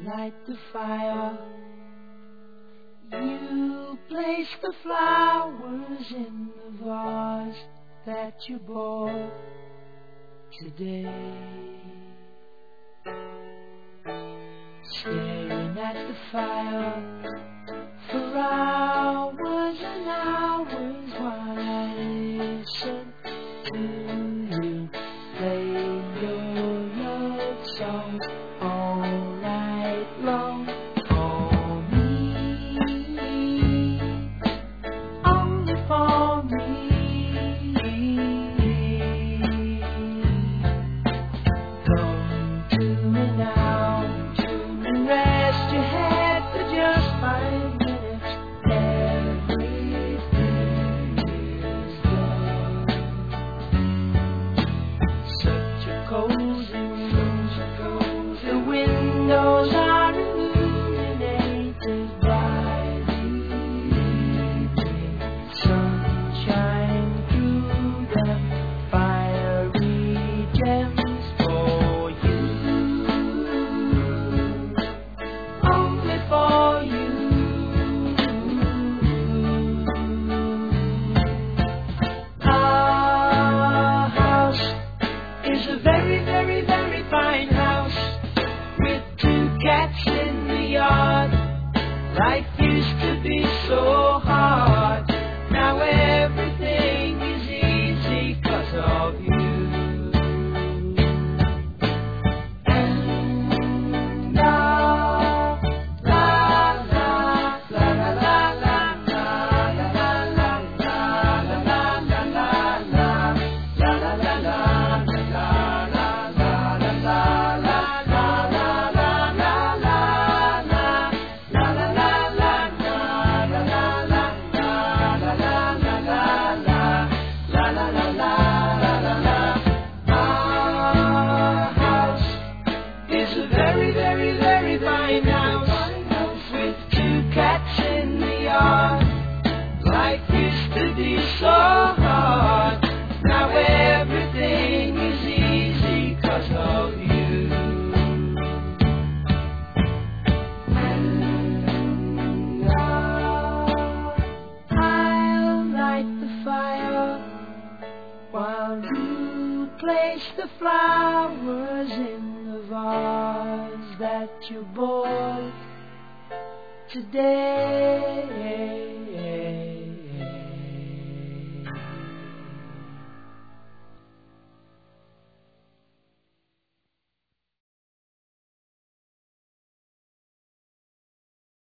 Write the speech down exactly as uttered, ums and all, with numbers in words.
light the fire. You place the flowers in the vase that you bought today. Staring at the fire for hours and hours while I listen to you play your love song all night long. For me, only for me. Come to me now to rest your head for just five minutes. Everything is done. Such a cozy room, the windows are illuminated by the evening sunshine through the fiery gems for you, only for you. Our house is a very, very, very fine house with two cats in the yard. Life used to be so hard. Now everything is easy 'cause of you. And la, la, la, la, la, la, la, la, la, la, la, la, la, la, la, la, la, la, la, our house is a very, very, very fine house with two cats in the yard. Life used to be so hard. Now everything is easy 'cause of you. And I'll light the fire while you place the flowers in the vase that you bought today.